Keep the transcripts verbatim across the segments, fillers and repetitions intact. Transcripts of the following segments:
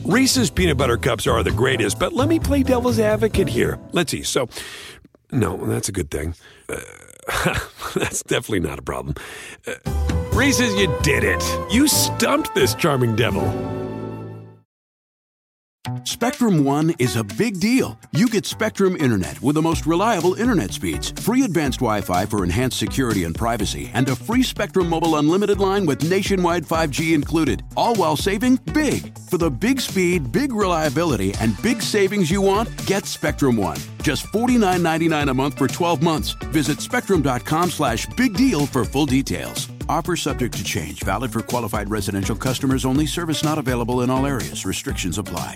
Reese's peanut butter cups are the greatest, but let me play devil's advocate here. Let's see. So, no, that's a good thing. Uh, that's definitely not a problem. Uh, Reese's, you did it. You stumped this charming devil. Spectrum One is a big deal. You get Spectrum Internet with the most reliable internet speeds, free advanced Wi-Fi for enhanced security and privacy, and a free Spectrum Mobile Unlimited line with nationwide five G included, all while saving big. For the big speed, big reliability, and big savings you want, get Spectrum One. Just forty-nine ninety-nine a month for twelve months. Visit spectrum.com slash big deal for full details. Offer subject to change. Valid for qualified residential customers only. Service not available in all areas. Restrictions apply.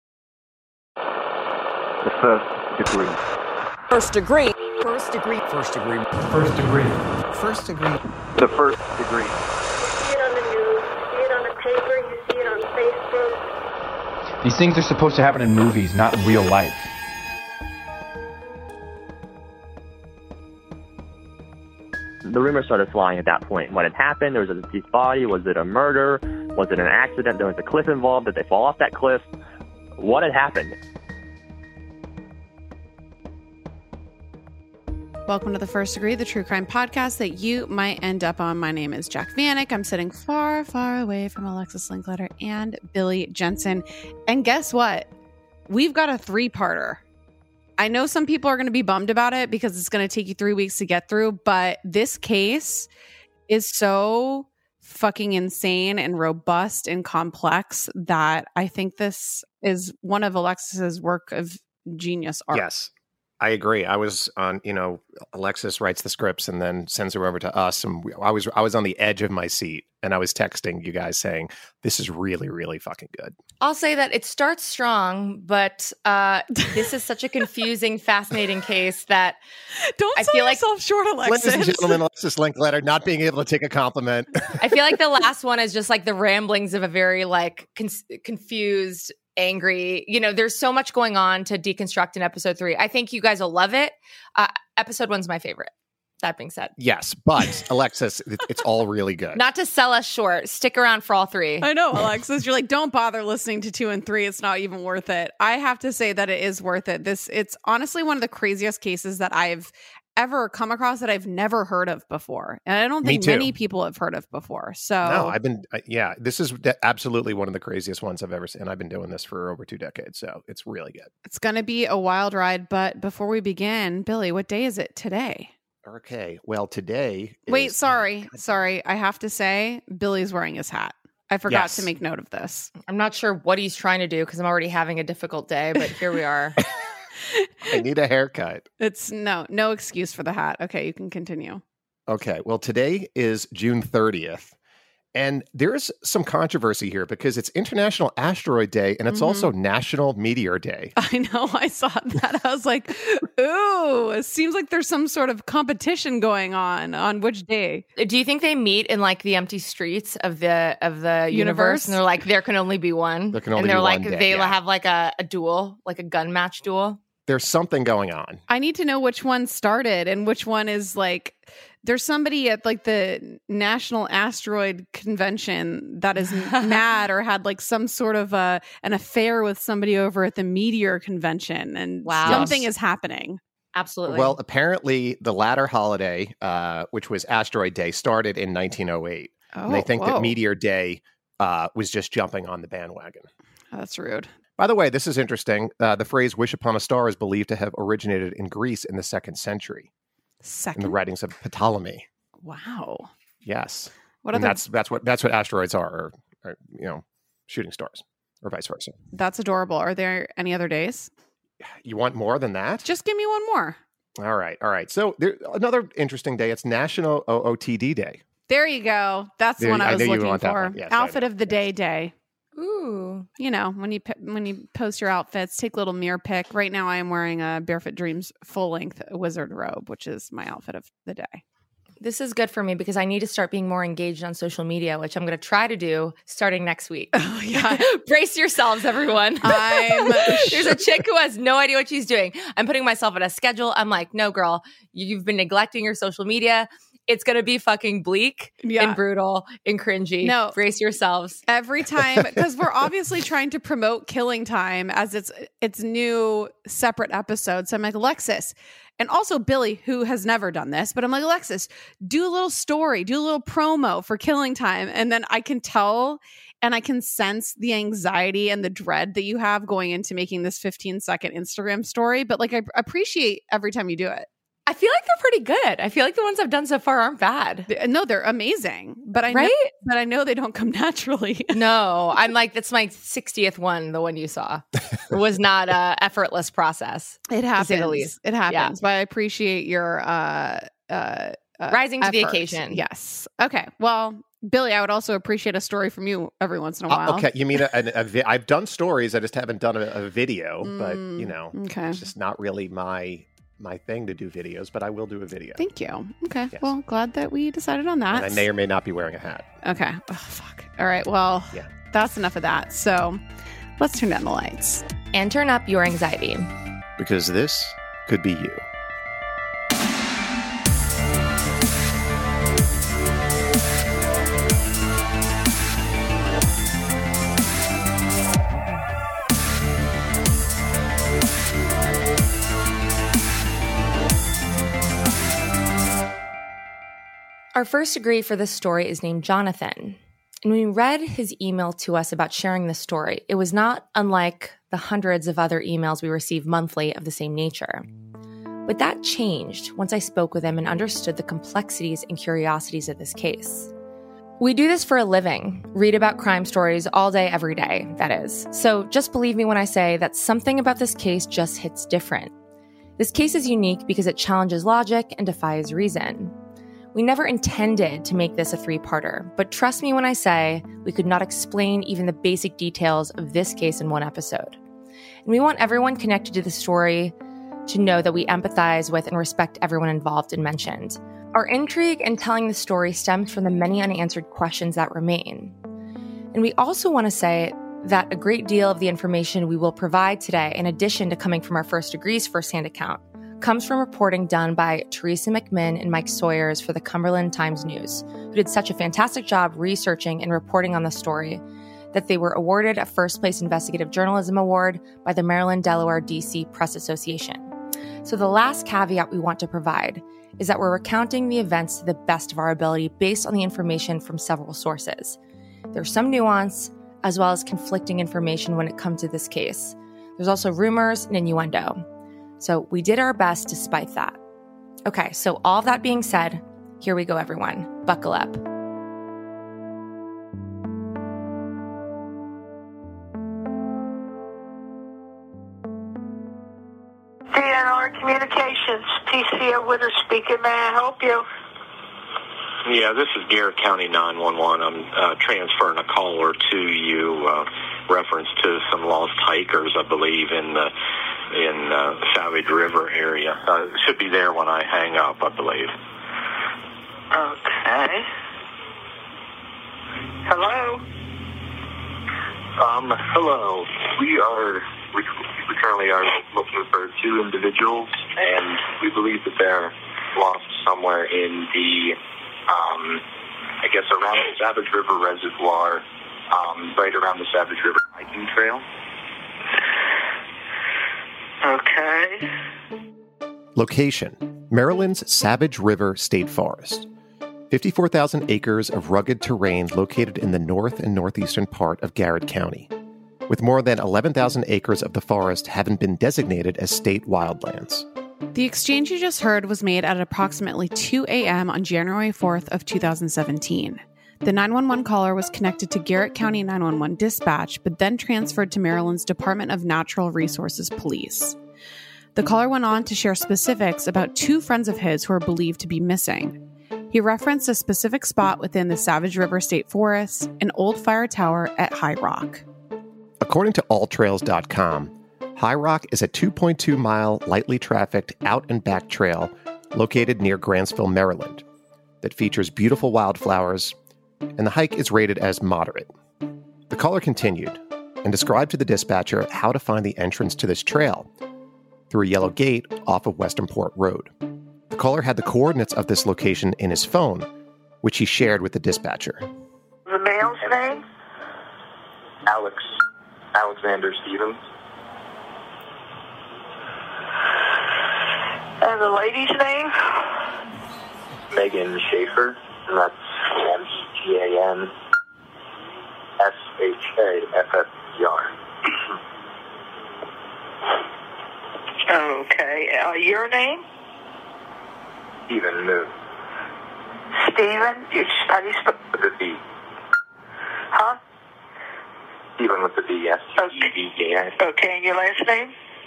The first degree. First degree. First degree. First degree. First degree. First degree. The first degree. You see it on the news, you see it on the paper, you see it on Facebook. These things are supposed to happen in movies, not in real life. The rumors started flying at that point. What had happened? There was a deceased body. Was it a murder? Was it an accident? There was a cliff involved. Did they fall off that cliff? What had happened? Welcome to The First Degree, the true crime podcast that you might end up on. My name is Jack Vanek. I'm sitting far, far away from Alexis Linkletter and Billy Jensen. And guess what? We've got a three-parter. I know some people are going to be bummed about it because it's going to take you three weeks to get through, but this case is so fucking insane and robust and complex that I think this is one of Alexis's work of genius art. Yes. I agree. I was on, you know, Alexis writes the scripts and then sends her over to us. And we, I was I was on the edge of my seat and I was texting you guys saying, this is really, really fucking good. I'll say that it starts strong, but uh, this is such a confusing, fascinating case that Don't I sell feel like yourself short, Alexis. Ladies and gentlemen, Alexis Linkletter not being able to take a compliment. I feel like the last one is just like the ramblings of a very like con- confused, angry, you know, there's so much going on to deconstruct in episode three. I think you guys will love it. Uh, episode one's my favorite. That being said. Yes, but Alexis, it, it's all really good. Not to sell us short. Stick around for all three. I know, Alexis. You're like, don't bother listening to two and three. It's not even worth it. I have to say that it is worth it. This, it's honestly one of the craziest cases that I've ever come across that I've never heard of before. And I don't think many people have heard of before. So no, I've been, uh, yeah, this is de- absolutely one of the craziest ones I've ever seen. And I've been doing this for over two decades. So it's really good. It's going to be a wild ride. But before we begin, Billy, what day is it today? Okay. Well, today. Is, Wait, sorry. Sorry. I have to say, Billy's wearing his hat. I forgot yes. to make note of this. I'm not sure what he's trying to do because I'm already having a difficult day, but here we are. I need a haircut. It's no, no excuse for the hat. Okay, you can continue. Okay. Well, today is June thirtieth. And there's some controversy here because it's International Asteroid Day and it's mm-hmm. also National Meteor Day. I know. I saw that. I was like, ooh, it seems like there's some sort of competition going on on which day. Do you think they meet in like the empty streets of the of the universe, universe? And they're like, there can only be one. There can only and they're be like, one day, they yeah. have like a, a duel, like a gun match duel. There's something going on. I need to know which one started and which one is like, there's somebody at like the National Asteroid Convention that is mad or had like some sort of a, an affair with somebody over at the Meteor Convention. And wow. something is happening. Absolutely. Well, apparently the latter holiday, uh, which was Asteroid Day, started in nineteen oh eight. Oh, and they think whoa. that Meteor Day uh, was just jumping on the bandwagon. Oh, that's rude. By the way, this is interesting. Uh, the phrase "wish upon a star" is believed to have originated in Greece in the second century. Second? In the writings of Ptolemy. Wow. Yes. What and other... that's that's what that's what asteroids are, or, or you know, shooting stars, or vice versa. That's adorable. Are there any other days? You want more than that? Just give me one more. All right, all right. So there, another interesting day. It's National O O T D Day. There you go. That's there, the one I was I looking for. Yes, Outfit of the day day. Ooh. You know, when you when you post your outfits, take a little mirror pic. Right now I am wearing a Barefoot Dreams full-length wizard robe, which is my outfit of the day. This is good for me because I need to start being more engaged on social media, which I'm going to try to do starting next week. Oh, yeah. Brace yourselves, everyone. I'm There's a chick who has no idea what she's doing. I'm putting myself on a schedule. I'm like, no, girl, you've been neglecting your social media. it's going to be fucking bleak Yeah. and brutal and cringy. No. Brace yourselves. Every time, because we're obviously trying to promote Killing Time as its its new separate episode. So I'm like, Alexis, and also Billy, who has never done this, but I'm like, Alexis, do a little story, do a little promo for Killing Time. And then I can tell and I can sense the anxiety and the dread that you have going into making this fifteen second Instagram story. But like, I appreciate every time you do it. I feel like they're pretty good. I feel like the ones I've done so far aren't bad. Th- No, they're amazing. But I know, Right? but I know they don't come naturally. No, I'm like, that's my sixtieth one, the one you saw. It was not a effortless process. It say happens. the least. It happens. But I appreciate your uh, uh, uh, Rising to the effort. occasion. Yes. Okay. Well, Billy, I would also appreciate a story from you every once in a while. Uh, okay, you mean a, a, a vi- I've done stories, I just haven't done a, a video, but Mm, you know, okay. it's just not really my my thing to do videos, but I will do a video. Thank you. Okay. Yes. Well, glad that we decided on that. And I may or may not be wearing a hat. Okay. Oh, fuck. All right. Well, Yeah. that's enough of that. So let's turn down the lights. And turn up your anxiety. Because this could be you. Our first degree for this story is named Jonathan. And when we read his email to us about sharing this story, it was not unlike the hundreds of other emails we receive monthly of the same nature. But that changed once I spoke with him and understood the complexities and curiosities of this case. We do this for a living, read about crime stories all day, every day, that is. So just believe me when I say that something about this case just hits different. This case is unique because it challenges logic and defies reason. We never intended to make this a three-parter, but trust me when I say we could not explain even the basic details of this case in one episode. And we want everyone connected to the story to know that we empathize with and respect everyone involved and mentioned. Our intrigue in telling the story stems from the many unanswered questions that remain. And we also want to say that a great deal of the information we will provide today, in addition to coming from our first degrees firsthand account, comes from reporting done by Teresa McMinn and Mike Sawyers for the Cumberland Times News, who did such a fantastic job researching and reporting on the story that they were awarded a First Place Investigative Journalism Award by the Maryland, Delaware, D C Press Association. So the last caveat we want to provide is that we're recounting the events to the best of our ability based on the information from several sources. There's some nuance, as well as conflicting information when it comes to this case. There's also rumors and innuendo. So we did our best despite that. Okay, so all of that being said, here we go, everyone. Buckle up. D N R Communications, T C O Witter speaking. May I help you? Yeah, this is Garrett County nine one one. I'm uh, transferring a caller to you, uh, reference to some lost hikers, I believe, in the in uh, Savage River area. Uh, should be there when I hang up, I believe. Okay. Hello? Um, hello. We are, we, we currently are looking for two individuals, and we believe that they're lost somewhere in the, um, I guess around the Savage River Reservoir, um, right around the Savage River hiking trail. Okay. Location: Maryland's Savage River State Forest. fifty-four thousand acres of rugged terrain located in the north and northeastern part of Garrett County, with more than eleven thousand acres of the forest having been designated as state wildlands. The exchange you just heard was made at approximately two a.m. on January fourth of two thousand seventeen. The nine one one caller was connected to Garrett County nine one one dispatch, but then transferred to Maryland's Department of Natural Resources Police. The caller went on to share specifics about two friends of his who are believed to be missing. He referenced a specific spot within the Savage River State Forest, an old fire tower at High Rock. According to all trails dot com, High Rock is a two point two mile, lightly trafficked out and back trail located near Grantsville, Maryland, that features beautiful wildflowers, and the hike is rated as moderate. The caller continued and described to the dispatcher how to find the entrance to this trail through a yellow gate off of Westernport Road. The caller had the coordinates of this location in his phone, which he shared with the dispatcher. The male's name? Alex. Alexander Stevens. And the lady's name? Megan Schaefer. And that's M E G A N S H A F F E R. Okay. Uh, your name? Stephen Moon. Stephen? You, how do you spell? With a B. Huh? Stephen with the B, S T E V E N. Okay, and your last name?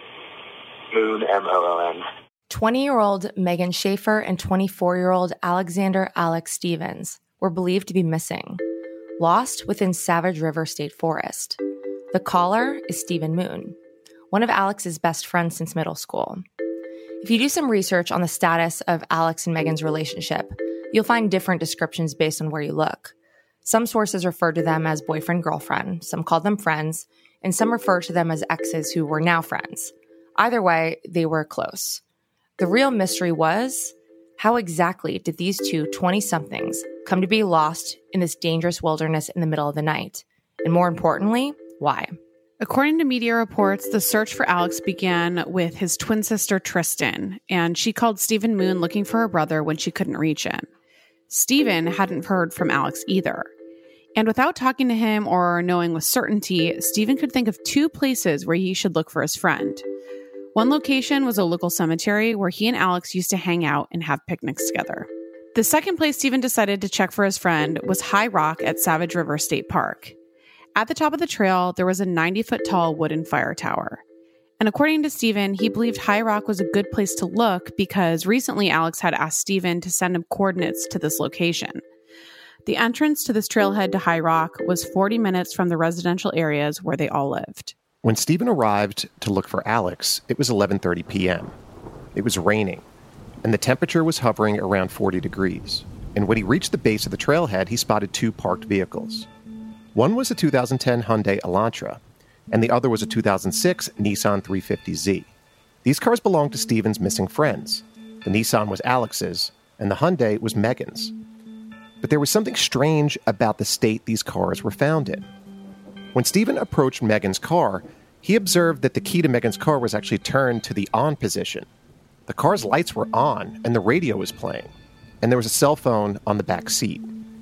Moon, M O O N. twenty-year-old Megan Schaefer and twenty-four-year-old Alexander Alex Stevens were believed to be missing, lost within Savage River State Forest. The caller is Stephen Moon, one of Alex's best friends since middle school. If you do some research on the status of Alex and Megan's relationship, you'll find different descriptions based on where you look. Some sources refer to them as boyfriend-girlfriend, some call them friends, and some refer to them as exes who were now friends. Either way, they were close. The real mystery was, how exactly did these two twenty-somethings come to be lost in this dangerous wilderness in the middle of the night? And more importantly, why? According to media reports, the search for Alex began with his twin sister, Tristan, and she called Stephen Moon looking for her brother when she couldn't reach him. Stephen hadn't heard from Alex either. And without talking to him or knowing with certainty, Stephen could think of two places where he should look for his friend. One location was a local cemetery where he and Alex used to hang out and have picnics together. The second place Stephen decided to check for his friend was High Rock at Savage River State Park. At the top of the trail, there was a ninety-foot tall wooden fire tower. And according to Stephen, he believed High Rock was a good place to look because recently Alex had asked Stephen to send him coordinates to this location. The entrance to this trailhead to High Rock was forty minutes from the residential areas where they all lived. When Stephen arrived to look for Alex, it was eleven thirty p.m. It was raining, and the temperature was hovering around forty degrees. And when he reached the base of the trailhead, he spotted two parked vehicles. One was a two thousand ten Hyundai Elantra, and the other was a two thousand six Nissan three fifty Z. These cars belonged to Stephen's missing friends. The Nissan was Alex's, and the Hyundai was Megan's. But there was something strange about the state these cars were found in. When Stephen approached Megan's car, he observed that the key to Megan's car was actually turned to the on position. The car's lights were on, and the radio was playing, and there was a cell phone on the back seat.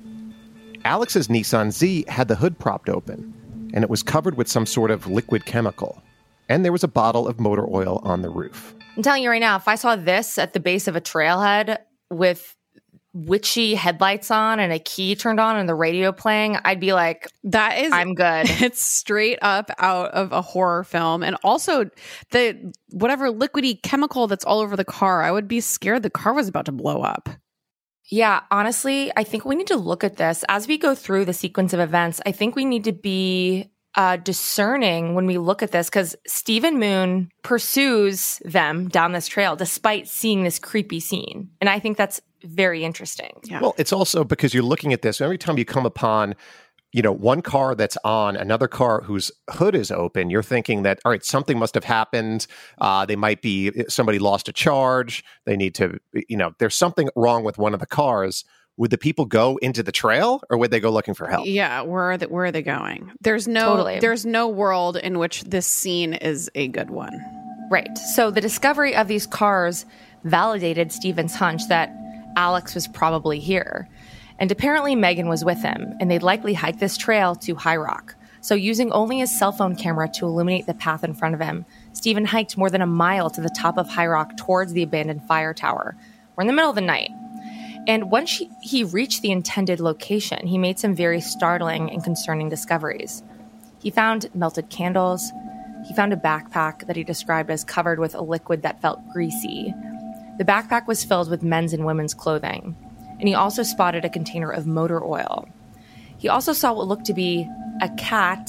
Alex's Nissan Z had the hood propped open, and it was covered with some sort of liquid chemical, and there was a bottle of motor oil on the roof. I'm telling you right now, if I saw this at the base of a trailhead with witchy headlights on and a key turned on and the radio playing, I'd be like, that is, I'm good. It's straight up out of a horror film. And also the whatever liquidy chemical that's all over the car, I would be scared the car was about to blow up. Yeah, honestly, I think we need to look at this as we go through the sequence of events. I think we need to be uh, discerning when we look at this, because Stephen Moon pursues them down this trail despite seeing this creepy scene. And I think that's very interesting. Yeah. Well, it's also because you're looking at this, every time you come upon, you know, one car that's on, another car whose hood is open, you're thinking that, all right, something must have happened. Uh, they might be, somebody lost a charge. They need to, you know, there's something wrong with one of the cars. Would the people go into the trail, or would they go looking for help? Yeah, where are they, where are they going? There's no Totally. There's no world in which this scene is a good one. Right. So the discovery of these cars validated Stephen's hunch that Alex was probably here. And apparently Megan was with him, and they'd likely hiked this trail to High Rock. So using only his cell phone camera to illuminate the path in front of him, Stephen hiked more than a mile to the top of High Rock towards the abandoned fire tower. We're in the middle of the night. And once he, he reached the intended location, he made some very startling and concerning discoveries. He found melted candles. He found a backpack that he described as covered with a liquid that felt greasy. The backpack was filled with men's and women's clothing. And he also spotted a container of motor oil. He also saw what looked to be a cat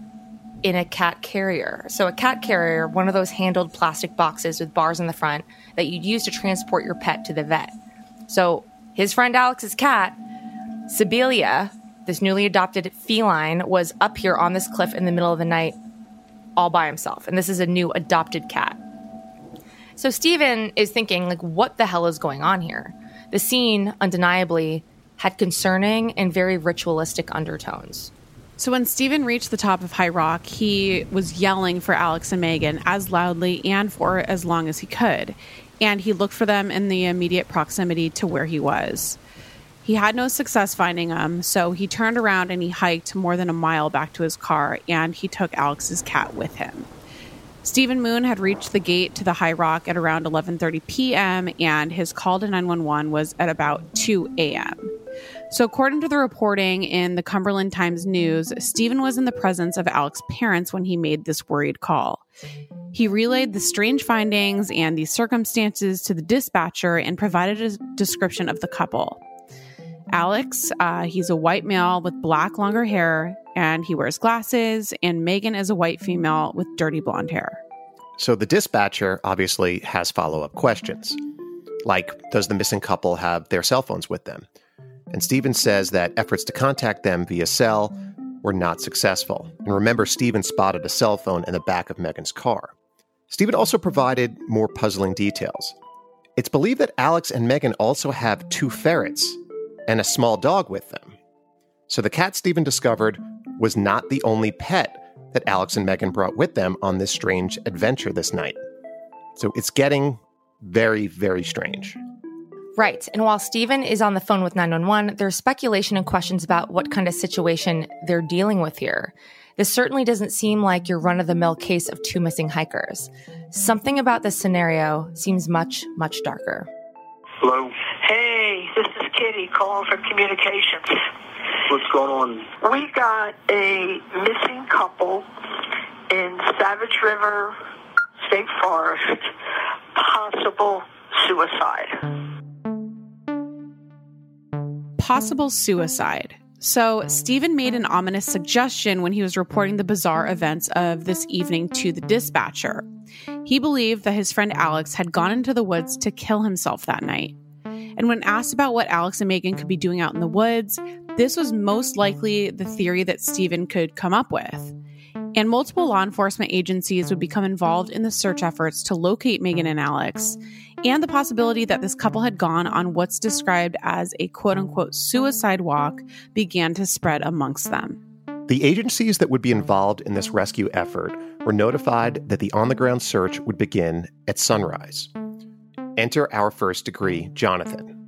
in a cat carrier. So a cat carrier, one of those handled plastic boxes with bars in the front that you'd use to transport your pet to the vet. So his friend Alex's cat, Sibelia, this newly adopted feline, was up here on this cliff in the middle of the night all by himself. And this is a new adopted cat. So Stephen is thinking, like, what the hell is going on here? The scene, undeniably, had concerning and very ritualistic undertones. So when Stephen reached the top of High Rock, he was yelling for Alex and Megan as loudly and for as long as he could. And he looked for them in the immediate proximity to where he was. He had no success finding them, so he turned around and he hiked more than a mile back to his car, and he took Alex's cat with him. Stephen Moon had reached the gate to the High Rock at around eleven thirty p.m., and his call to nine one one was at about two a.m. So according to the reporting in the Cumberland Times News, Stephen was in the presence of Alex's parents when he made this worried call. He relayed the strange findings and the circumstances to the dispatcher and provided a description of the couple. Alex, uh, he's a white male with black longer hair, and he wears glasses, and Megan is a white female with dirty blonde hair. So the dispatcher obviously has follow-up questions, like, does the missing couple have their cell phones with them? And Stephen says that efforts to contact them via cell were not successful. And remember, Stephen spotted a cell phone in the back of Megan's car. Stephen also provided more puzzling details. It's believed that Alex and Megan also have two ferrets and a small dog with them. So the cat Stephen discovered was not the only pet that Alex and Megan brought with them on this strange adventure this night. So it's getting very, very strange. Right. And while Stephen is on the phone with nine one one, there's speculation and questions about what kind of situation they're dealing with here. This certainly doesn't seem like your run-of-the-mill case of two missing hikers. Something about this scenario seems much, much darker. Hello? Hey, this is Kitty calling from communications. What's going on? We got a missing couple in Savage River State Forest, possible suicide. Possible suicide. So Stephen made an ominous suggestion when he was reporting the bizarre events of this evening to the dispatcher. He believed that his friend Alex had gone into the woods to kill himself that night. And when asked about what Alex and Megan could be doing out in the woods, this was most likely the theory that Stephen could come up with. And multiple law enforcement agencies would become involved in the search efforts to locate Megan and Alex, and the possibility that this couple had gone on what's described as a quote-unquote suicide walk began to spread amongst them. The agencies that would be involved in this rescue effort were notified that the on-the-ground search would begin at sunrise. Enter our first degree, Jonathan.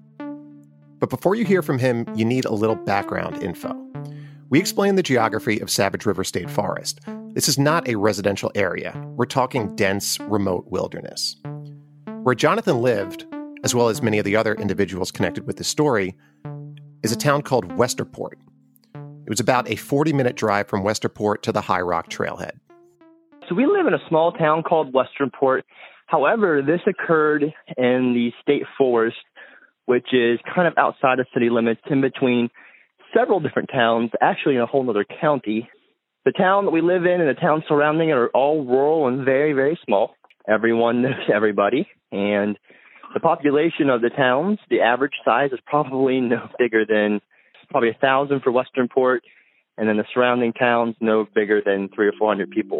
But before you hear from him, you need a little background info. We explain the geography of Savage River State Forest. This is not a residential area. We're talking dense, remote wilderness. Where Jonathan lived, as well as many of the other individuals connected with this story, is a town called Westerport. It was about a forty-minute drive from Westerport to the High Rock Trailhead. So we live in a small town called Westerport. However, this occurred in the state forest, which is kind of outside of city limits, in between several different towns, actually in a whole other county. The town that we live in and the town surrounding it are all rural and very, very small. Everyone knows everybody. And the population of the towns, the average size is probably no bigger than probably a thousand for Westerport. And then the surrounding towns no bigger than three or four hundred people.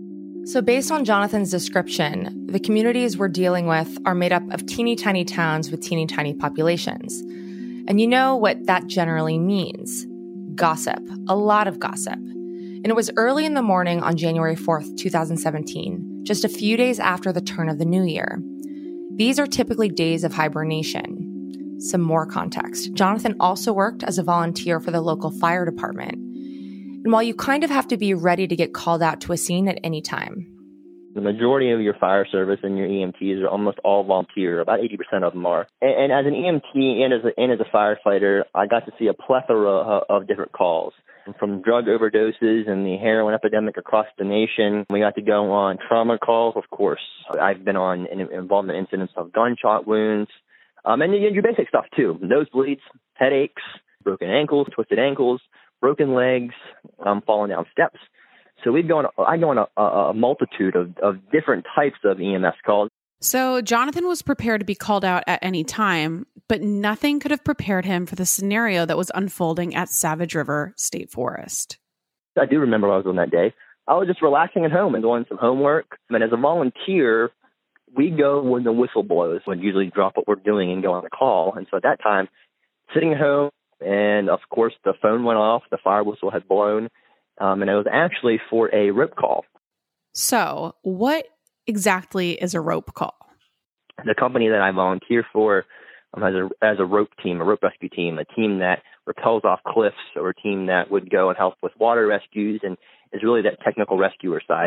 So based on Jonathan's description, the communities we're dealing with are made up of teeny tiny towns with teeny tiny populations. And you know what that generally means. Gossip. A lot of gossip. And it was early in the morning on January fourth, twenty seventeen, just a few days after the turn of the new year. These are typically days of hibernation. Some more context. Jonathan also worked as a volunteer for the local fire department. And while you kind of have to be ready to get called out to a scene at any time, the majority of your fire service and your E M Ts are almost all volunteer. About eighty percent of them are. And, and as an E M T and as, a, and as a firefighter, I got to see a plethora of, of different calls. From drug overdoses and the heroin epidemic across the nation. We got to go on trauma calls, of course. I've been on involved in incidents of gunshot wounds. Um, and your basic stuff, too. Nosebleeds, headaches, broken ankles, twisted ankles, broken legs, um, falling down steps. So we've gone, I go on a, a multitude of, of different types of E M S calls. So Jonathan was prepared to be called out at any time, but nothing could have prepared him for the scenario that was unfolding at Savage River State Forest. I do remember what I was on that day. I was just relaxing at home and doing some homework. And as a volunteer, we go when the whistle blows. We'd usually drop what we're doing and go on the call. And so at that time, sitting at home, and of course the phone went off, the fire whistle had blown, um, and it was actually for a rope call. So what exactly is a rope call? The company that I volunteer for um, has a, as a rope team, a rope rescue team, a team that rappels off cliffs, or a team that would go and help with water rescues, and is really that technical rescuer side.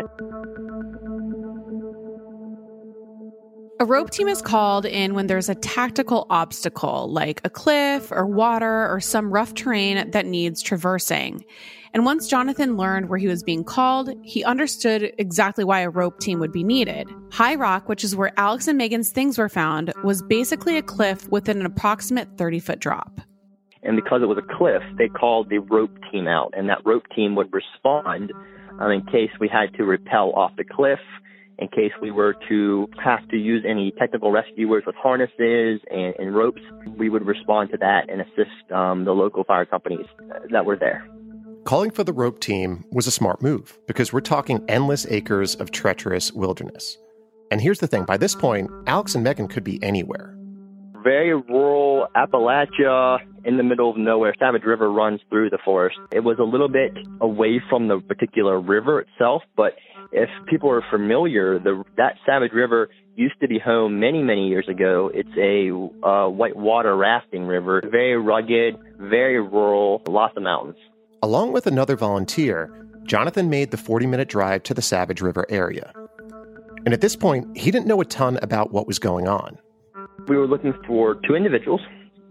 A rope team is called in when there's a tactical obstacle, like a cliff or water or some rough terrain that needs traversing. And once Jonathan learned where he was being called, he understood exactly why a rope team would be needed. High Rock, which is where Alex and Megan's things were found, was basically a cliff with an approximate thirty-foot drop. And because it was a cliff, they called the rope team out, and that rope team would respond um, in case we had to rappel off the cliff, in case we were to have to use any technical rescuers with harnesses and, and ropes. We would respond to that and assist um, the local fire companies that were there. Calling for the rope team was a smart move because we're talking endless acres of treacherous wilderness. And here's the thing, by this point, Alex and Megan could be anywhere. Very rural Appalachia, in the middle of nowhere. Savage River runs through the forest. It was a little bit away from the particular river itself, but if people are familiar, the, that Savage River used to be home many, many years ago. It's a uh, whitewater rafting river, very rugged, very rural, lots of mountains. Along with another volunteer, Jonathan made the forty-minute drive to the Savage River area. And at this point, he didn't know a ton about what was going on. We were looking for two individuals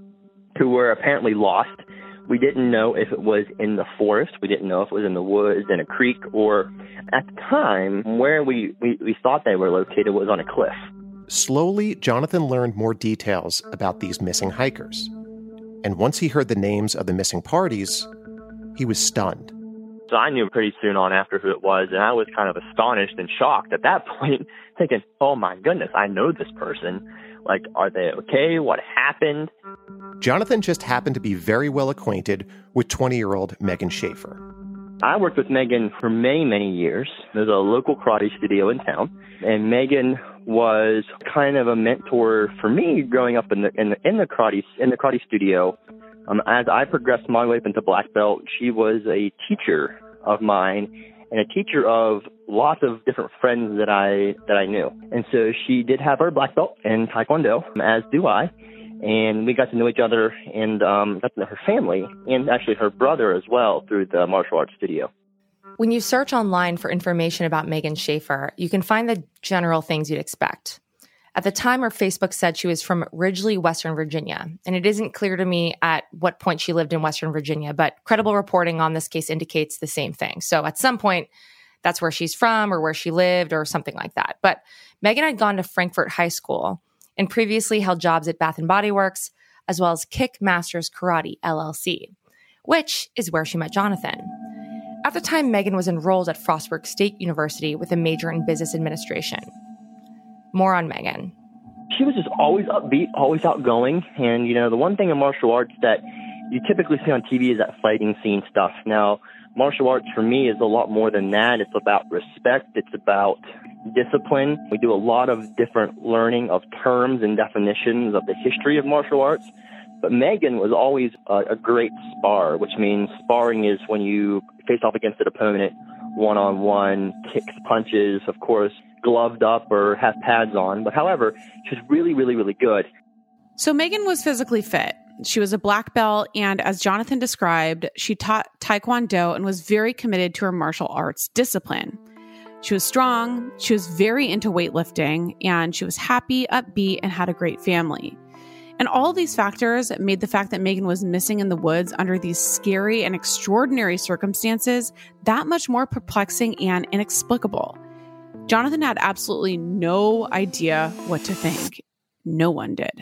who were apparently lost. We didn't know if it was in the forest. We didn't know if it was in the woods, in a creek, or at the time, where we, we, we thought they were located was on a cliff. Slowly, Jonathan learned more details about these missing hikers. And once he heard the names of the missing parties, he was stunned. So I knew pretty soon on after who it was, and I was kind of astonished and shocked at that point, thinking, oh my goodness, I know this person. Like, are they okay? What happened? Jonathan just happened to be very well acquainted with twenty-year-old Megan Schaefer. I worked with Megan for many, many years. There's a local karate studio in town, and Megan was kind of a mentor for me growing up in the in the, in the karate in the karate studio. Um, as I progressed my way up into black belt, she was a teacher of mine and a teacher of lots of different friends that I that I knew. And so she did have her black belt in Taekwondo, as do I. And we got to know each other and um, got to know her family and actually her brother as well through the martial arts studio. When you search online for information about Megan Schaefer, you can find the general things you'd expect. At the time, her Facebook said she was from Ridgely, Western Virginia, and it isn't clear to me at what point she lived in Western Virginia, but credible reporting on this case indicates the same thing. So at some point, that's where she's from or where she lived or something like that. But Megan had gone to Frankfort High School and previously held jobs at Bath and Body Works, as well as Kick Masters Karate, L L C, which is where she met Jonathan. At the time, Megan was enrolled at Frostburg State University with a major in business administration. More on Megan. She was just always upbeat, always outgoing. And, you know, the one thing in martial arts that you typically see on T V is that fighting scene stuff. Now, martial arts for me is a lot more than that. It's about respect. It's about discipline. We do a lot of different learning of terms and definitions of the history of martial arts. But Megan was always a, a great spar, which means sparring is when you face off against an opponent one-on-one, kicks, punches, of course, gloved up or have pads on. But however, she was really, really, really good. So Megan was physically fit. She was a black belt, and as Jonathan described, she taught Taekwondo and was very committed to her martial arts discipline. She was strong, she was very into weightlifting, and she was happy, upbeat, and had a great family. And all these factors made the fact that Megan was missing in the woods under these scary and extraordinary circumstances that much more perplexing and inexplicable. Jonathan had absolutely no idea what to think. No one did.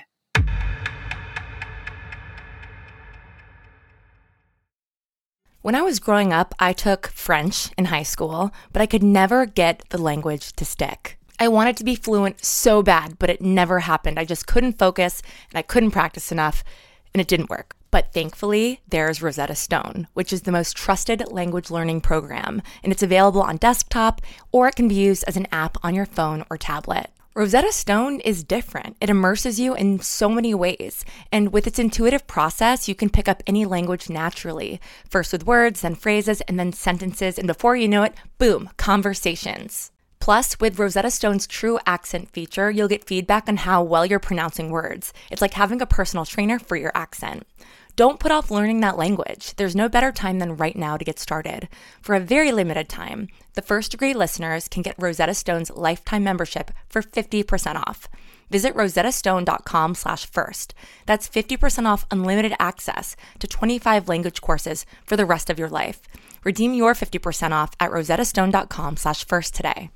When I was growing up, I took French in high school, but I could never get the language to stick. I wanted to be fluent so bad, but it never happened. I just couldn't focus and I couldn't practice enough, and it didn't work. But thankfully, there's Rosetta Stone, which is the most trusted language learning program, and it's available on desktop, or it can be used as an app on your phone or tablet. Rosetta Stone is different. It immerses you in so many ways. And with its intuitive process, you can pick up any language naturally. First with words, then phrases, and then sentences. And before you know it, boom, conversations. Plus, with Rosetta Stone's True Accent feature, you'll get feedback on how well you're pronouncing words. It's like having a personal trainer for your accent. Don't put off learning that language. There's no better time than right now to get started. For a very limited time, the First Degree listeners can get Rosetta Stone's lifetime membership for fifty percent off. Visit rosettastone.com slash first. That's fifty percent off unlimited access to twenty-five language courses for the rest of your life. Redeem your fifty percent off at rosettastone.com slash first today.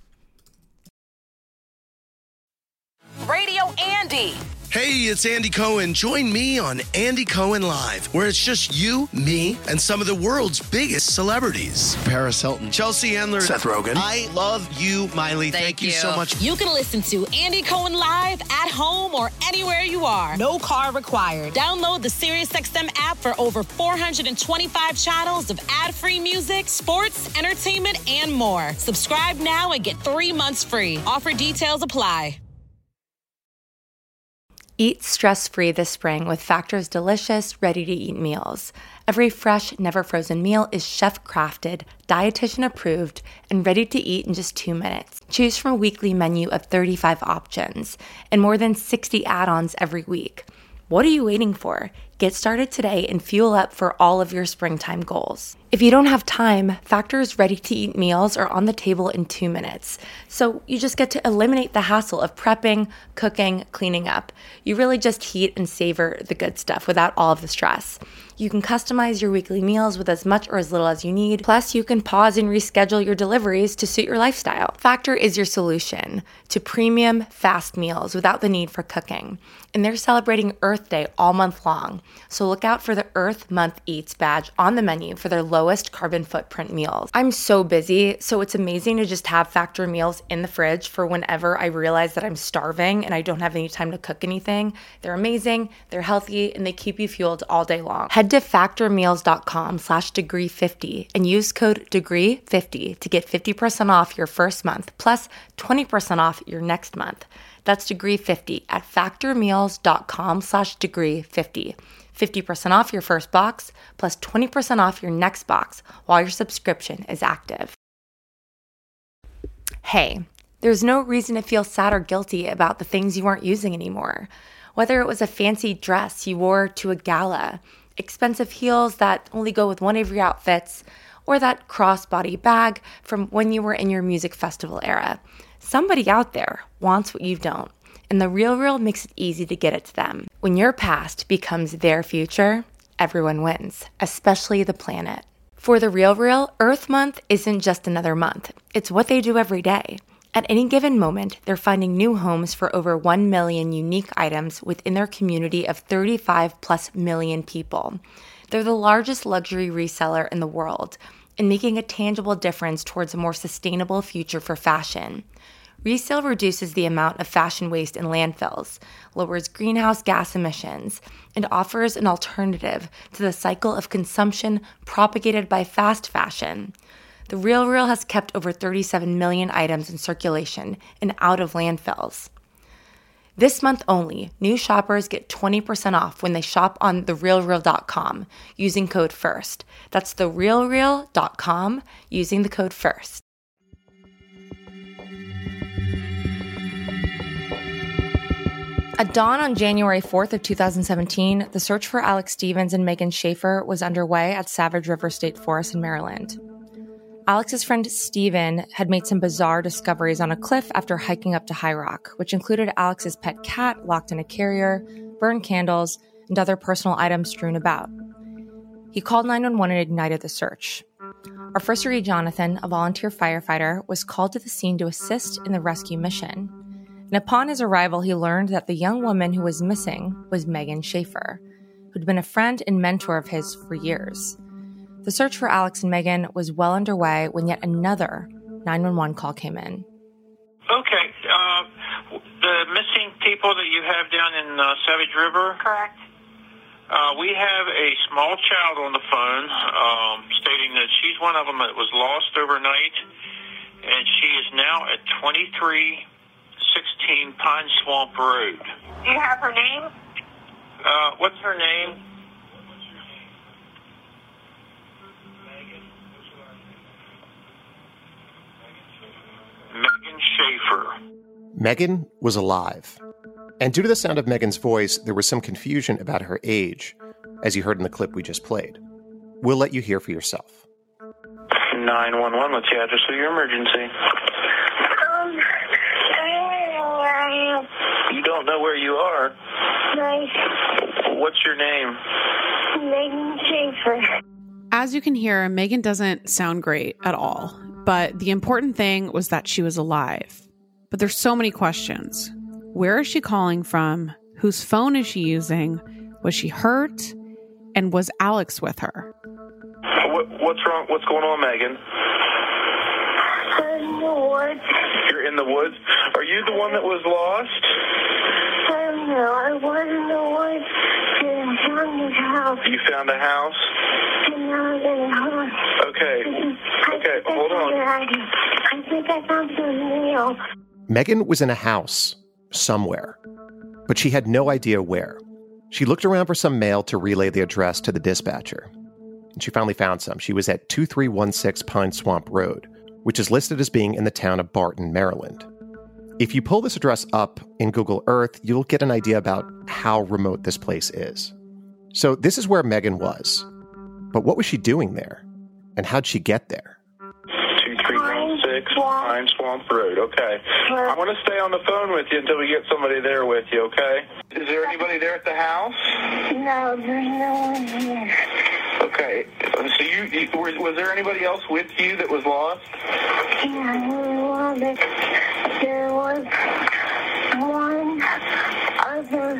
Radio Andy. Hey, it's Andy Cohen. Join me on Andy Cohen Live, where it's just you, me, and some of the world's biggest celebrities. Paris Hilton, Chelsea Handler, Seth Rogen. I love you, Miley. Thank, Thank you. you so much. You can listen to Andy Cohen Live at home or anywhere you are. No car required. Download the SiriusXM app for over four hundred twenty-five channels of ad-free music, sports, entertainment, and more. Subscribe now and get three months free. Offer details apply. Eat stress-free this spring with Factor's delicious, ready-to-eat meals. Every fresh, never-frozen meal is chef-crafted, dietitian-approved, and ready to eat in just two minutes. Choose from a weekly menu of thirty-five options and more than sixty add-ons every week. What are you waiting for? Get started today and fuel up for all of your springtime goals. If you don't have time, Factor's ready-to-eat meals are on the table in two minutes. So you just get to eliminate the hassle of prepping, cooking, cleaning up. You really just heat and savor the good stuff without all of the stress. You can customize your weekly meals with as much or as little as you need. Plus, you can pause and reschedule your deliveries to suit your lifestyle. Factor is your solution to premium, fast meals without the need for cooking. And they're celebrating Earth Day all month long. So look out for the Earth Month Eats badge on the menu for their lowest carbon footprint meals. I'm so busy, so it's amazing to just have Factor meals in the fridge for whenever I realize that I'm starving and I don't have any time to cook anything. They're amazing, they're healthy, and they keep you fueled all day long. Head to factormeals.com slash degree 50 and use code degree fifty to get fifty percent off your first month plus twenty percent off your next month. That's degree fifty at factormeals.com slash degree 50. fifty percent off your first box plus twenty percent off your next box while your subscription is active. Hey, there's no reason to feel sad or guilty about the things you aren't using anymore. Whether it was a fancy dress you wore to a gala, expensive heels that only go with one of your outfits, or that crossbody bag from when you were in your music festival era. Somebody out there wants what you don't, and The RealReal makes it easy to get it to them. When your past becomes their future, everyone wins, especially the planet. For The RealReal, Earth Month isn't just another month. It's what they do every day. At any given moment, they're finding new homes for over one million unique items within their community of thirty-five plus million people. They're the largest luxury reseller in the world and making a tangible difference towards a more sustainable future for fashion. Resale reduces the amount of fashion waste in landfills, lowers greenhouse gas emissions, and offers an alternative to the cycle of consumption propagated by fast fashion. The RealReal has kept over thirty-seven million items in circulation and out of landfills. This month only, new shoppers get twenty percent off when they shop on the real real dot com using code FIRST. That's the real real dot com using the code FIRST. At dawn on January fourth of two thousand seventeen, the search for Alex Stevens and Megan Schaefer was underway at Savage River State Forest in Maryland. Alex's friend Steven had made some bizarre discoveries on a cliff after hiking up to High Rock, which included Alex's pet cat locked in a carrier, burned candles, and other personal items strewn about. He called nine one one and ignited the search. Our first degree Jonathan, a volunteer firefighter, was called to the scene to assist in the rescue mission. And upon his arrival, he learned that the young woman who was missing was Megan Schaefer, who'd been a friend and mentor of his for years. The search for Alex and Megan was well underway when yet another nine one one call came in. Okay. Uh, the missing people that you have down in uh, Savage River? Correct. Uh, we have a small child on the phone um, stating that she's one of them that was lost overnight, and she is now at twenty-three sixteen Pine Swamp Road. Do you have her name? Uh, what's her name? Megan Schaefer. Megan was alive. And due to the sound of Megan's voice, there was some confusion about her age, as you heard in the clip we just played. We'll let you hear for yourself. nine one one, what's the address of your emergency? Um, I don't know where I am. You don't know where you are? Nice. What's your name? Megan Schaefer. As you can hear, Megan doesn't sound great at all. But the important thing was that she was alive. But there's so many questions. Where is she calling from? Whose phone is she using? Was she hurt? And was Alex with her? What, what's wrong? What's going on, Megan? I'm in the woods. You're in the woods? Are you the one that was lost? I don't know. I was in the woods and I found this house. You found a house? And now I'm in a house. Okay. Okay, hold on. I think I found some mail. Megan was in a house somewhere, but she had no idea where. She looked around for some mail to relay the address to the dispatcher. And she finally found some. She was at two three one six Pine Swamp Road, which is listed as being in the town of Barton, Maryland. If you pull this address up in Google Earth, you'll get an idea about how remote this place is. So this is where Megan was. But what was she doing there? And how'd she get there? two three one six Pine Swamp Road, okay. I want to stay on the phone with you until we get somebody there with you, okay? Is there anybody there at the house? No, there's no one here. Okay, so you, you was, was there anybody else with you that was lost? Yeah, well, there, there was one other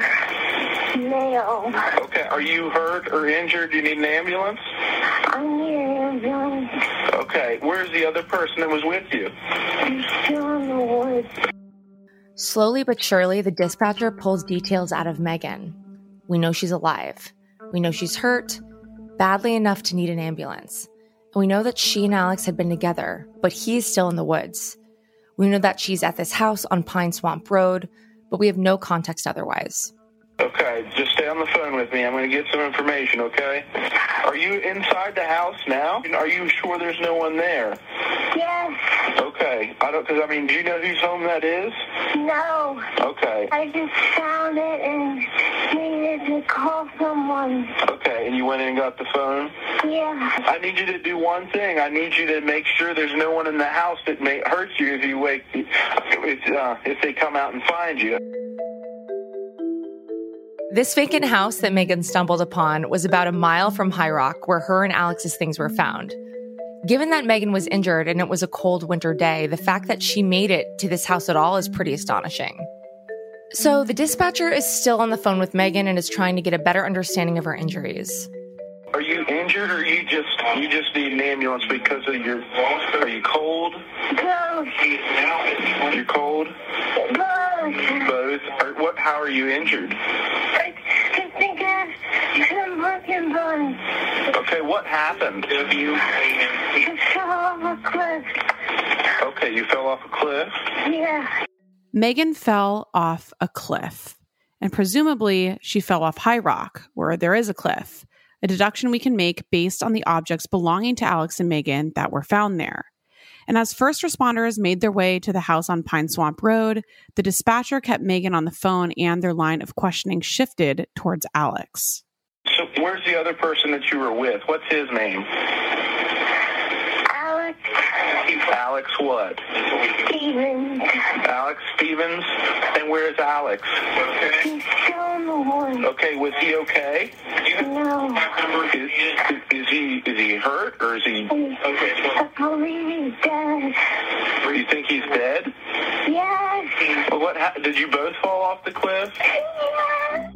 male. Okay, are you hurt or injured? Do you need an ambulance? I need an ambulance. Okay, where's the other person that was with you? He's still in the woods. Slowly but surely, the dispatcher pulls details out of Megan. We know she's alive. We know she's hurt, badly enough to need an ambulance. And we know that she and Alex had been together, but he's still in the woods. We know that she's at this house on Pine Swamp Road, but we have no context otherwise. Okay, just stay on the phone with me. I'm going to get some information, okay? Are you inside the house now? Are you sure there's no one there? Yes. Okay. I don't, because, I mean, do you know whose home that is? No. Okay. I just found it and needed to call someone. Okay, and you went in and got the phone? Yeah. I need you to do one thing. I need you to make sure there's no one in the house that may hurt you if you wake, if, uh, if they come out and find you. This vacant house that Megan stumbled upon was about a mile from High Rock, where her and Alex's things were found. Given that Megan was injured and it was a cold winter day, the fact that she made it to this house at all is pretty astonishing. So the dispatcher is still on the phone with Megan and is trying to get a better understanding of her injuries. Are you injured, or you just you just need an ambulance because of your? Are you cold? Both. You're cold. Both. Both. Or what? How are you injured? I, I think I have some broken bones. Okay, what happened? I fell off a cliff. Okay, you fell off a cliff? Yeah. Megan fell off a cliff, and presumably she fell off High Rock, where there is a cliff, a deduction we can make based on the objects belonging to Alex and Megan that were found there. And as first responders made their way to the house on Pine Swamp Road, the dispatcher kept Megan on the phone and their line of questioning shifted towards Alex. So where's the other person that you were with? What's his name? Alex. Alex what? Stevens. Alex Stevens? And where's Alex? He's still in the woods. Okay, was he okay? No. Is, is he is he hurt, or is he... I believe he's dead. You think he's dead? Yes. Well, what ha- did you both fall off the cliff? Yes.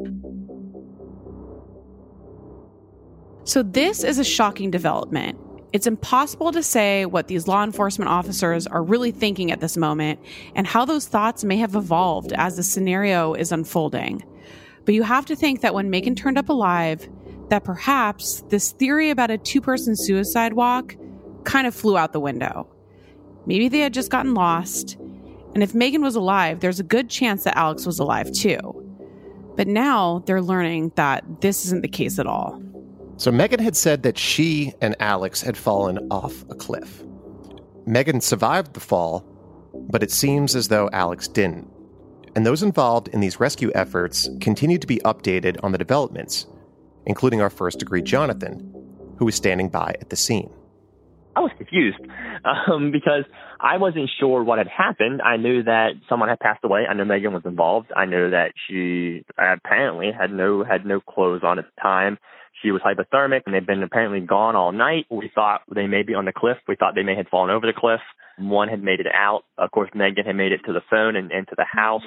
So this is a shocking development. It's impossible to say what these law enforcement officers are really thinking at this moment and how those thoughts may have evolved as the scenario is unfolding. But you have to think that when Megan turned up alive, that perhaps this theory about a two-person suicide walk kind of flew out the window. Maybe they had just gotten lost, And if Megan was alive, there's a good chance that Alex was alive too. But now they're learning that this isn't the case at all. So Megan had said that she and Alex had fallen off a cliff. Megan survived the fall, but it seems as though Alex didn't. And those involved in these rescue efforts continued to be updated on the developments, including our first degree Jonathan, who was standing by at the scene. I was confused um, because I wasn't sure what had happened. I knew that someone had passed away. I knew Megan was involved. I knew that she apparently had no had no clothes on at the time. She was hypothermic, and they'd been apparently gone all night. We thought they may be on the cliff. We thought they may have fallen over the cliff. One had made it out. Of course, Megan had made it to the phone and into the house.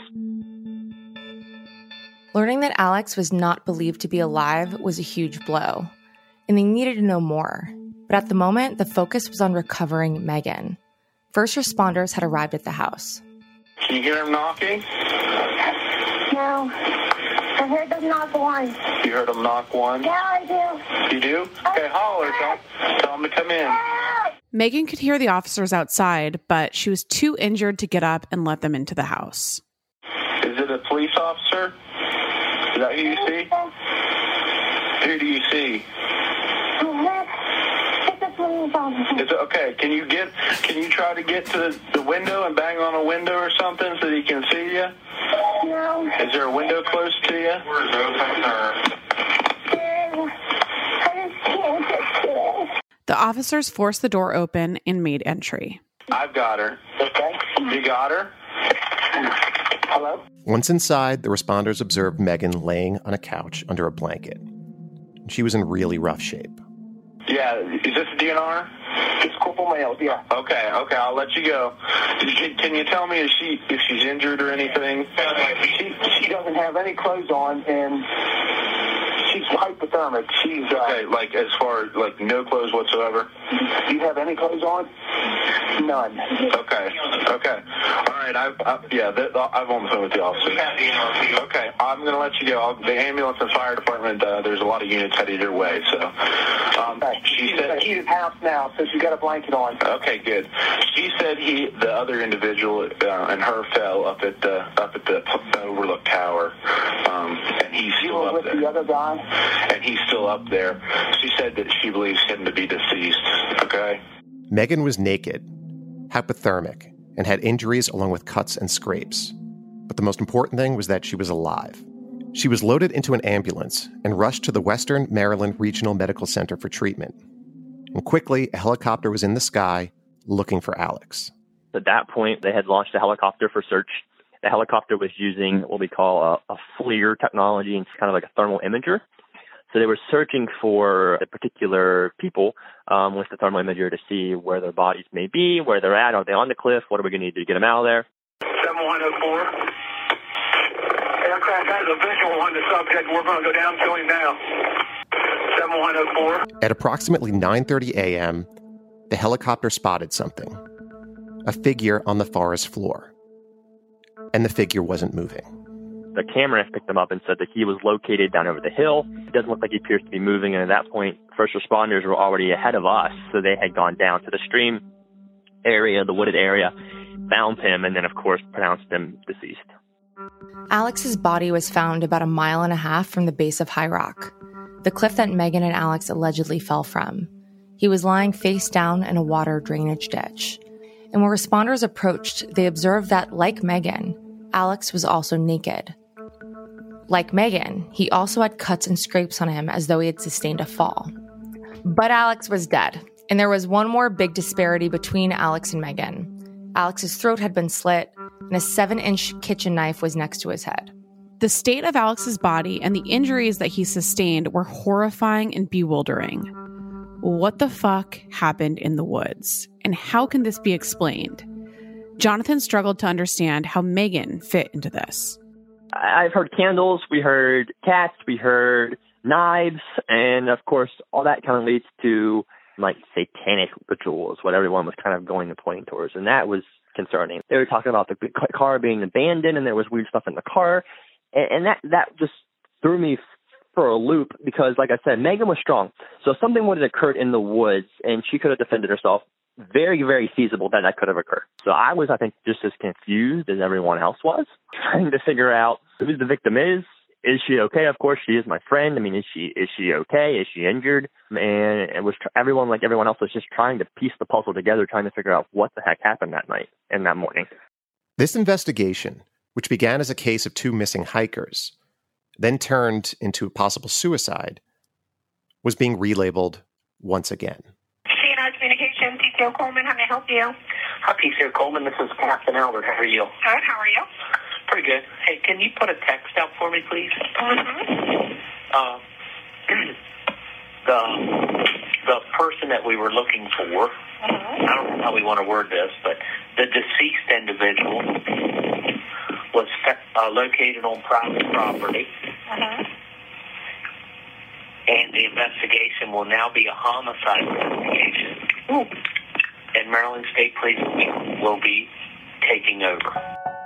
Learning that Alex was not believed to be alive was a huge blow, and they needed to know more. But at the moment, the focus was on recovering Megan. First responders had arrived at the house. Can you hear him knocking? No. I heard them knock once. You heard him knock once? Yeah, I do. You do? Okay, holler. Tell, tell him to come in. Megan could hear the officers outside, but she was too injured to get up and let them into the house. Is it a police officer? Is that who you see? Who do you see? Is it okay? Can you get? Can you try to get to the, the window and bang on a window or something so that he can see you? No. Is there a window close to you? Where's The officers forced the door open and made entry. I've got her. Okay. You got her? Hello? Once inside, the responders observed Megan laying on a couch under a blanket. She was in really rough shape. Yeah, is this a D N R? It's Corporal Mail, yeah. Okay, okay, I'll let you go. Can you tell me if she if she's injured or anything? She she doesn't have any clothes on, and she's hypothermic. She's uh, okay, like as far as like no clothes whatsoever. Do you have any clothes on? None. Okay, okay, all right. I, I yeah, the, I'm on the phone with the officer. Okay, I'm gonna let you go. I'll, the ambulance and fire department. Uh, there's a lot of units headed your way, so. Um, okay. She she's said in a heated house now, so she's got a blanket on. Okay, good. She said he, the other individual, uh, and her fell up at the up at the Overlook Tower, um, and he's still up with there. The other guy, and he's still up there. She said that she believes him to be deceased. Okay. Megan was naked, hypothermic, and had injuries along with cuts and scrapes. But the most important thing was that she was alive. She was loaded into an ambulance and rushed to the Western Maryland Regional Medical Center for treatment. And quickly, a helicopter was in the sky looking for Alex. At that point, they had launched a helicopter for search. The helicopter was using what we call a, a FLIR technology, and it's kind of like a thermal imager. So they were searching for the particular people um, with the thermal imager to see where their bodies may be, where they're at. Are they on the cliff? What are we going to need to get them out of there? seven one oh four. Aircraft has a visual on the subject. We're going to go down to him now. seven one oh four. At approximately nine thirty a.m., the helicopter spotted something. A figure on the forest floor. And the figure wasn't moving. The camera picked him up and said that he was located down over the hill. It doesn't look like he appears to be moving, and at that point, first responders were already ahead of us, so they had gone down to the stream area, the wooded area, found him, and then, of course, pronounced him deceased. Alex's body was found about a mile and a half from the base of High Rock, the cliff that Megan and Alex allegedly fell from. He was lying face down in a water drainage ditch. And when responders approached, they observed that, like Megan, Alex was also naked. Like Megan, he also had cuts and scrapes on him as though he had sustained a fall. But Alex was dead, and there was one more big disparity between Alex and Megan. Alex's throat had been slit, and a seven-inch kitchen knife was next to his head. The state of Alex's body and the injuries that he sustained were horrifying and bewildering. What the fuck happened in the woods? And how can this be explained? Jonathan struggled to understand how Megan fit into this. I've heard candles, we heard cats, we heard knives, and of course, all that kind of leads to like satanic rituals, what everyone was kind of going and pointing towards, and that was concerning. They were talking about the car being abandoned, and there was weird stuff in the car, and, and that, that just threw me for a loop because, like I said, Megan was strong. So if something would have occurred in the woods and she could have defended herself, very, very feasible that that could have occurred. So I was, I think, just as confused as everyone else was, trying to figure out who the victim is. Is she okay? Of course, she is my friend. I mean, is she is she okay? Is she injured? And it was everyone, like everyone else, was just trying to piece the puzzle together, trying to figure out what the heck happened that night and that morning. This investigation, which began as a case of two missing hikers, then turned into a possible suicide, was being relabeled once again. C N I Communication, P C O Coleman, how may I help you? Hi, P C O Coleman. This is Captain Albert. How are you? Good, how are you? Pretty good. Hey, can you put a text out for me, please? Mm-hmm. Uh, the the person that we were looking for, mm-hmm. I don't know how we want to word this, but the deceased individual was uh, located on private property, mm-hmm. and the investigation will now be a homicide investigation. Ooh. And Maryland State Police will be taking over.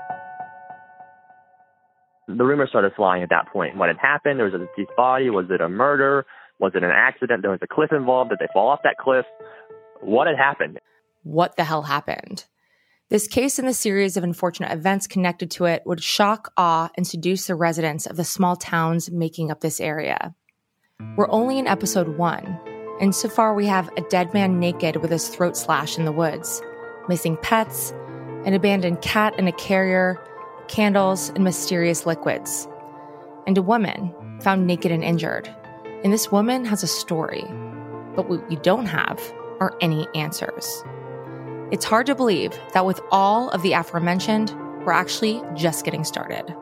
The rumors started flying at that point. What had happened? There was a deceased body. Was it a murder? Was it an accident? There was a cliff involved. Did they fall off that cliff? What had happened? What the hell happened? This case and the series of unfortunate events connected to it would shock, awe, and seduce the residents of the small towns making up this area. We're only in episode one, and so far we have a dead man naked with his throat slashed in the woods, missing pets, an abandoned cat in a carrier, candles, and mysterious liquids, and a woman found naked and injured. And this woman has a story, but what we don't have are any answers. It's hard to believe that with all of the aforementioned, we're actually just getting started.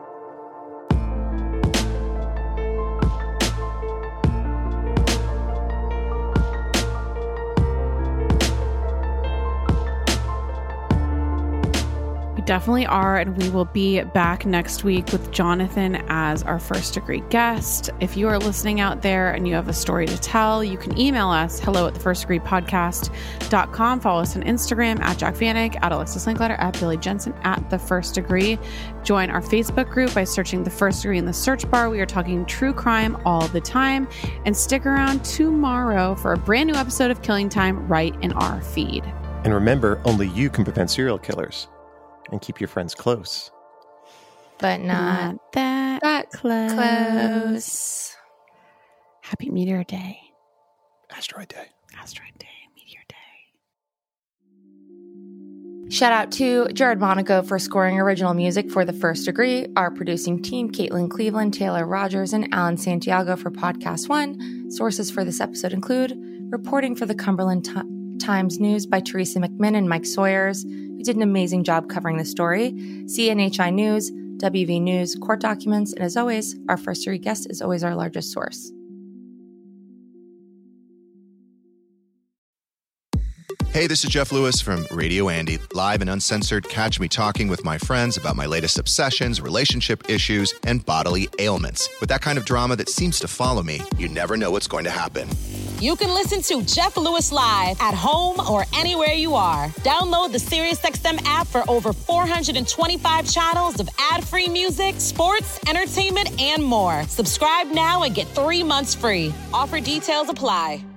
Definitely are, and we will be back next week with Jonathan as our first degree guest. If you are listening out there and you have a story to tell, you can email us hello at the first degree podcast dot com. Follow us on Instagram at Jack Vanek, at Alexis Linkletter, at Billy Jensen, at the first degree. Join our Facebook group by searching the first degree in the search bar. We are talking true crime all the time. And stick around tomorrow for a brand new episode of Killing Time right in our feed. And remember, only you can prevent serial killers. And keep your friends close. But not, not that, that close. close. Happy Meteor Day. Asteroid Day. Asteroid Day. Meteor Day. Shout out to Jared Monaco for scoring original music for The First Degree, our producing team, Caitlin Cleveland, Taylor Rogers, and Alan Santiago for Podcast One. Sources for this episode include reporting for the Cumberland T- Times News by Teresa McMinn and Mike Sawyers, who did an amazing job covering the story, C N H I News, W V News, court documents, and as always, our first degree guest is always our largest source. Hey, this is Jeff Lewis from Radio Andy, live and uncensored. Catch me talking with my friends about my latest obsessions, relationship issues, and bodily ailments. With that kind of drama that seems to follow me, you never know what's going to happen. You can listen to Jeff Lewis live at home or anywhere you are. Download the SiriusXM app for over four hundred twenty-five channels of ad-free music, sports, entertainment, and more. Subscribe now and get three months free. Offer details apply.